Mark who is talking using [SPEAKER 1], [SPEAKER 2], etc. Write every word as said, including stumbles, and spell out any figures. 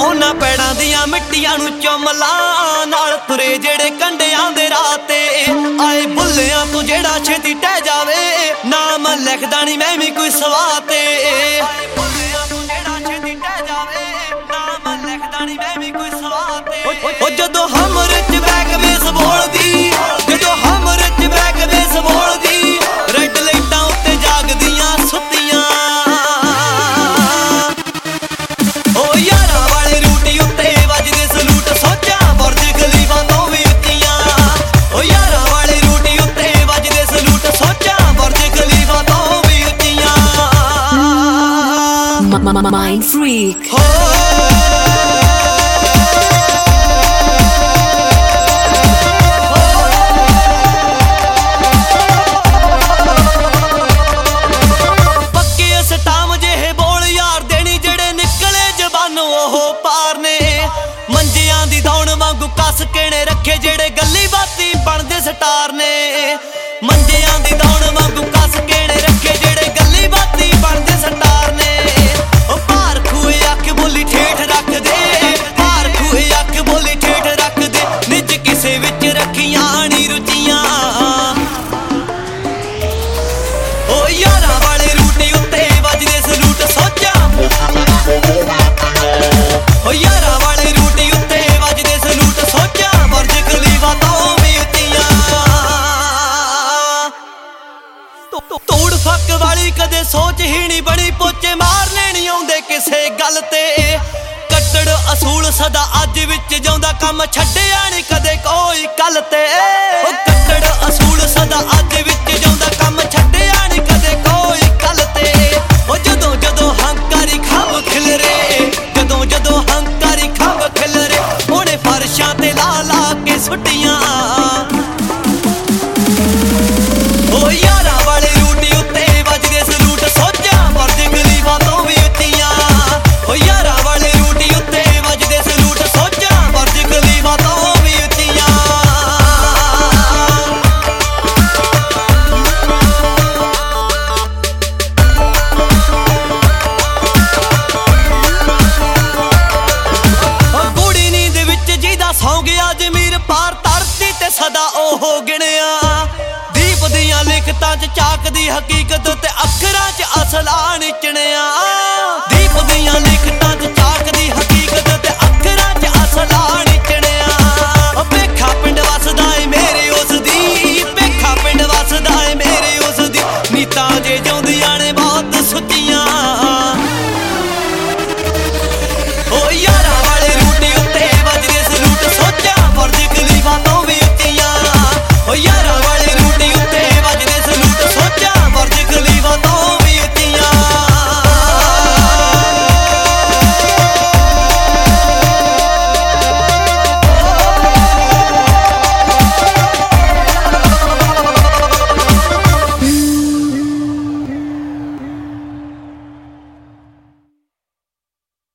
[SPEAKER 1] ਉਹਨਾਂ ਪੈੜਾਂ ਦੀਆਂ ਮਿੱਟੀਆਂ ਨੂੰ ਚੁੰਮਲਾ ਨਾਲ ਤੁਰੇ ਜਿਹੜੇ ਕੰਡਿਆਂ ਦੇ ਰਾਹ ਤੇ ਆਏ ਬੁੱਲਿਆਂ ਤੋਂ ਜਿਹੜਾ ਛੇਤੀ ਟਹਿ ਜਾਵੇ ਨਾਮ ਲਿਖਦਾ ਨਹੀਂ ਮੈਂ ਵੀ ਕੋਈ ਸਵਾਹ ਤੇ ਆਏ ਬੁੱਲਿਆਂ ਤੋਂ ਜਿਹੜਾ ਛੇਤੀ ਟਹਿ ਜਾਵੇ ਨਾਮ ਲਿਖਦਾ ਨਹੀਂ ਮੈਂ ਵੀ ਕੋਈ ਸਵਾਹ ਤੇ ਉਹ ਜਦੋਂ ਹਮਰ ਚ ਬੈਕ ਬੇਸ ਬੋਲਦੀ ਜਦੋਂ ਹਮਰ ਚ ਬੈਕ ਬੇਸ ਬੋਲਦੀ ਰੈੱਡ ਲਾਈਟਾਂ ਉੱਤੇ ਜਾਗਦੀਆਂ ਸੁੱਤੀਆਂ ਉਹ ਯਾਰਾਂ ਵਾਲੇ ਰੂਟੀ ਉੱਤੇ ਵੱਜਦੇ ਸਲੂਟ ਸੋਚਾਂ ਬੁਰਜ ਖਲੀਫਾ ਤੋਂ ਵੀ ਉੱਚੀਆਂ ਉਹ ਯਾਰਾਂ ਵਾਲੇ ਰੂਟੀ ਉੱਤੇ ਵੱਜਦੇ ਸਲੂਟ ਸੋਚਾਂ ਬੁਰਜ ਖਲੀਫਾ ਤੋਂ ਵੀ ਉੱਚੀਆਂ
[SPEAKER 2] Mind Freak ਕੱਸ ਕਿਹੜੇ ਰੱਖੇ ਜਿਹੜੇ ਗੱਲੀ ਬਾਤੀ ਬਣਦੇ ਸਟਾਰ ਨੇ ਮੰਜਿਆਂ ਦੀ ਦੌਣ ਵਾਂਗੂ ਕੱਸ ਕਿਹੜੇ ਰੱਖੇ ਜਿਹੜੇ ਗੱਲੀ ਬਾਤੀ ਬਣਦੇ ਸਟਾਰ ਨੇ ਉਹ ਭਾਰ ਖੂਏ ਅੱਖ ਬੋਲੀ ਠੇਠ ਰੱਖਦੇ ਭਾਰ ਖੂਏ ਅੱਖ ਬੋਲੀ ਠੇਠ ਰੱਖਦੇ ਨਿੱਜ ਕਿਸੇ ਵਿੱਚ ਰੱਖੀਆਂ ਨੀ ਰੁਚੀਆਂ ਉਹ ਯਾਰਾਂ ਵਾਲੇ ਰੂਟੀ ਉੱਤੇ ਵੱਜਦੇ ਸਲੂਟ ਸੋਚਾਂ ਉਹ ਯਾਰਾਂ ਵਾਲੇ ਰੂਟੀ ਉੱਤੇ ਵੱਜਦੇ ਸਲੂਟ ਸੋਚਾਂ ਬੁਰਜ ਖਲੀਫਾ ਤੋਂ ਵੀ ਉੱਚੀਆਂ ਤੋੜ ਫੱਕ ਵਾਲੀ ਕਦੇ ਸੋਚ ਹੀ ਨਹੀਂ ਬਣੀ ਪੋਚੇ ਮਾਰਨੇ ਨਹੀਂ ਆਉਂਦੇ ਕਿਸੇ ਗੱਲ ਤੇ ਕੱਟੜ ਅਸੂਲ ਸਦਾ ਅੱਜ ਵਿੱਚ ਜਿਉਂਦਾ ਕੰਮ ਛੱਡਿਆ ਨਹੀਂ ਕਦੇ ਕੋਈ ਕੱਲ ਤੇ